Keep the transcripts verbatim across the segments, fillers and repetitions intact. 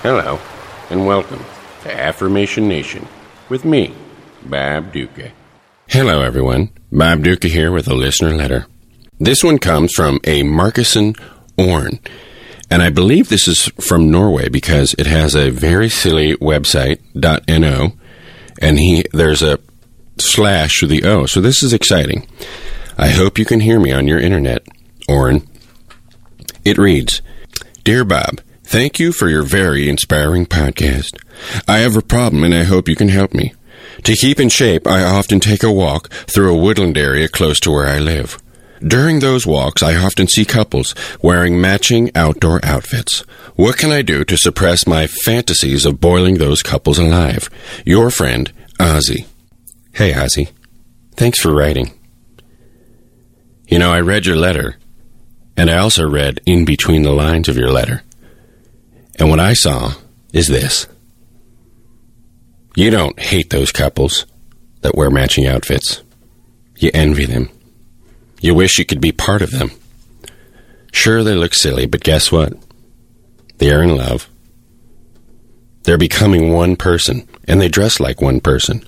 Hello, and welcome to Affirmation Nation with me, Bob Duca. Hello, everyone. Bob Duca here with a listener letter. This one comes from a Markuson Orn, and I believe this is from Norway because it has a very silly website, .no, and he there's a slash to the O, so this is exciting. I hope you can hear me on your internet, Orn. It reads, Dear Bob, thank you for your very inspiring podcast. I have a problem and I hope you can help me. To keep in shape, I often take a walk through a woodland area close to where I live. During those walks, I often see couples wearing matching outdoor outfits. What can I do to suppress my fantasies of boiling those couples alive? Your friend, Ozzy. Hey, Ozzy. Thanks for writing. You know, I read your letter, and I also read in between the lines of your letter. And what I saw is this. You don't hate those couples that wear matching outfits. You envy them. You wish you could be part of them. Sure, they look silly, but guess what? They are in love. They're becoming one person, and they dress like one person.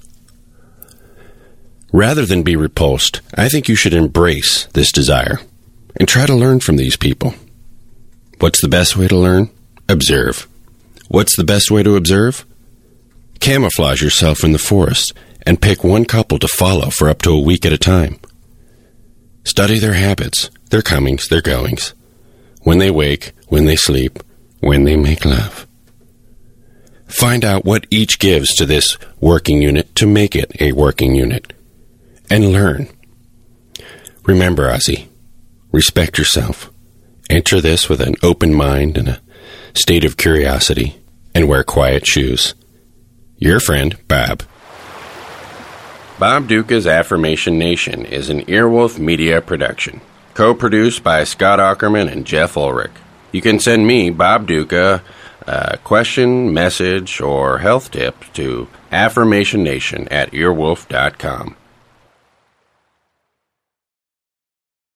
Rather than be repulsed, I think you should embrace this desire and try to learn from these people. What's the best way to learn? Observe. What's the best way to observe? Camouflage yourself in the forest and pick one couple to follow for up to a week at a time. Study their habits, their comings, their goings, when they wake, when they sleep, when they make love. Find out what each gives to this working unit to make it a working unit, and learn. Remember, Ozzy, respect yourself. Enter this with an open mind and a state of curiosity, and wear quiet shoes. Your friend, Bob. Bob Duca's Affirmation Nation is an Earwolf Media production, co-produced by Scott Aukerman and Jeff Ulrich. You can send me, Bob Duca, a question, message, or health tip to affirmationnation at earwolf dot com.